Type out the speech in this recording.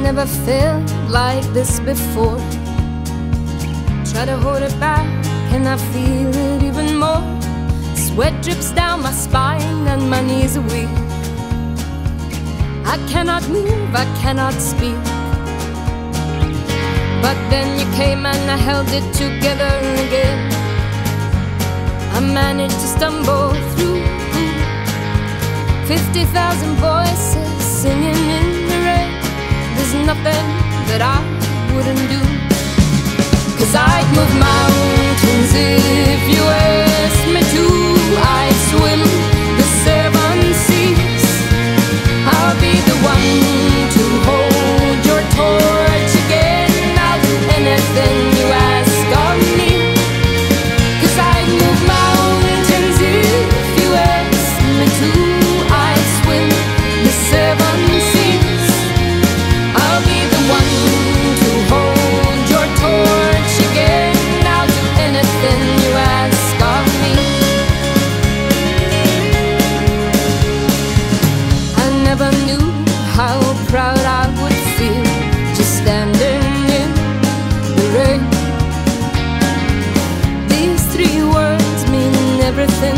never felt like this before. Try to hold it back and I feel it even more. Sweat drips down my spine and my knees are weak. I cannot move, I cannot speak. But then you came and I held it together again. I managed to stumble through 50,000 voices singing in the rain. There's nothing that I wouldn't do, 'cause I'd move mountains if you asked me to. I'd swim the 7 seas. I'll be the one to hold your torch again. I'll do anything you ask of me, 'cause I'd move mountains if you asked me to. I'd swim the 7 seas. I'll be the one to hold your torch again. I'll do anything you ask of me. I never knew how proud I would feel just standing in the rain. These 3 words mean everything